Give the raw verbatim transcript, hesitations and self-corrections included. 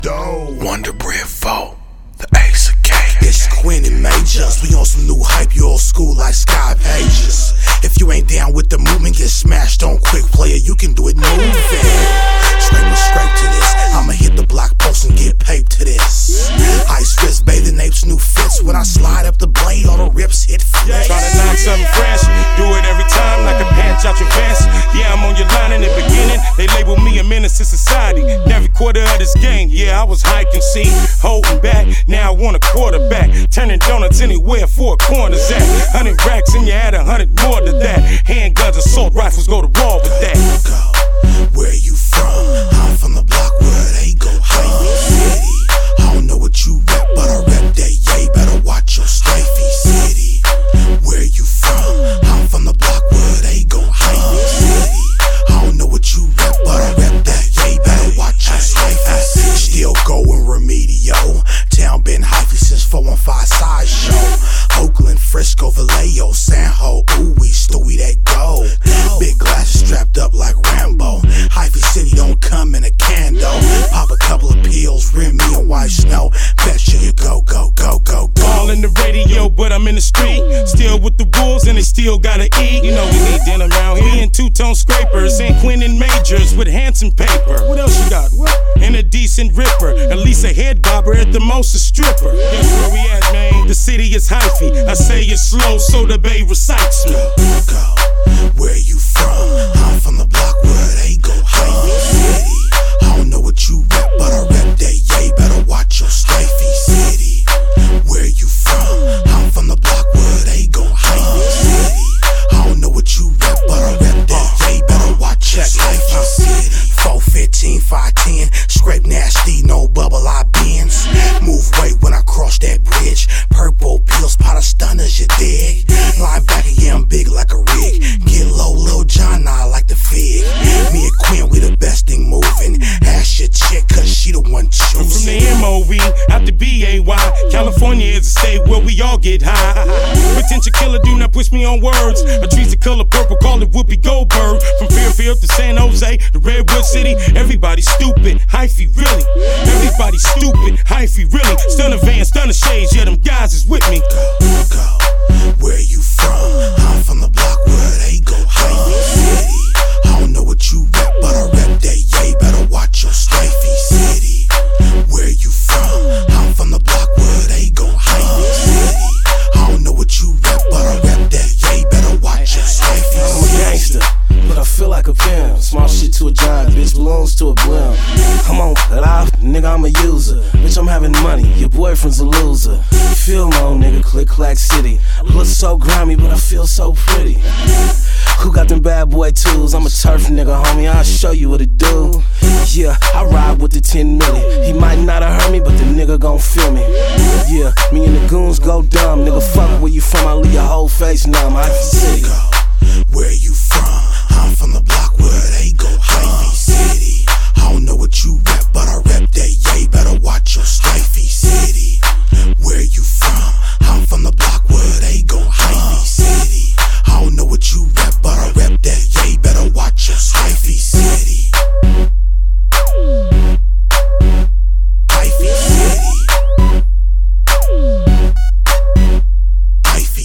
dough. Wonder Bread four, the Ace of K. It's Quinn and Majors. We on some new hype, you old school like Sky Pages. If you ain't down with the movement, get smashed on quick, player. You can do it moving. Straight with straight to this. I'ma hit the block post and get paid to this. Ice fist bathing apes, new fits. When I slide up the blade, all the rips hit flex. Try to knock something fresh, do it every time like a patch out your vest. Yeah, I'm on your line in the beginning. They label me a menace to society. Every quarter of this game, yeah, I was hiking, see, holding back. Now I want a quarterback, turning donuts anywhere for a corner's at. Hundred racks and you add a hundred more to that. Handguns, assault rifles, go to war with that. Go, where you from? I'm from the block where they go Hyphy City. I don't know what you rap, but I rap that. Yeah, better watch your Hyphy City. Where you from? I'm from the block where they go Hyphy City. I don't know what you rap, but I rap that. Yeah, better watch your Hyphy City. Still going Remedio. Town been hyphy since four one five side show. Oakland, Frisco, Vallejo, San Ho, ooh, we Stewie that go. Big glasses strapped up like Rambo. Hyphy City don't come in a candle. Pop a couple of pills, rim me and white snow. Bet you go, go, go, go, go. All in the radio, but I'm in the street. Still with the wolves and they still gotta eat. You know we need dinner around here. Me and two-tone scrapers and Quinn and Majors with handsome paper. What else you got? What? And a decent ripper. At least a head bobber, at the most a stripper. Guess where we at, man? The city is hyphy. I say it slow so the bay recites me. Go, where you from? I'm from the block where they go Hyphy City. I don't know what you rap, but I rap that. Yeah, better watch your Hyphy City. Where you from? I'm from the block where they go Hyphy City. I don't know what you rap, but I rap that. Yeah, better watch your Hyphy City. four fifteen, five ten, scrape nasty, no bubble I bends. Move weight when I cross that bridge. Purple pills, pot of stunners, you dig? Linebacker, yeah, I'm big like a rig. Get low, Lil John, I like the fig. Me and Quinn, we the best thing moving. Ask your chick, cause she the one choosing. From the M O E out the B A Y, California is a state where we all get high. Potential killer, do not push me on words. A tree's the color purple, call it Whoopi Goldberg. From Fairfield to San Jose to Redwood City, everybody stupid, hyphy really. Everybody stupid, hyphy really. Stunner van, stunner shades, yeah, them guys is with me. Go, go, where you from? I'm from the block where they go Hyphy City. I don't know what you rap, but I rap that. Yeah, better watch your Hyphy City. Where you from? I'm from the block where they go Hyphy City. I don't know what you rap, but I rap that. Yeah, better watch your Hyphy City. I'm a gangster, but I feel like a pimp. Small shit to a giant, bitch belongs to a blimp. Come on, live, nigga, I'm a user. Bitch, I'm having money, your boyfriend's a loser. You feel my own nigga, click clack city. I look so grimy, but I feel so pretty. Who got them bad boy tools? I'm a turf nigga, homie, I'll show you what it do. Yeah, I ride with the ten million. He might not have heard me, but the nigga gon' feel me. Yeah, me and the goons go dumb. Nigga, fuck where you from, I'll leave your whole face numb. Hyphy City. Go, where you from?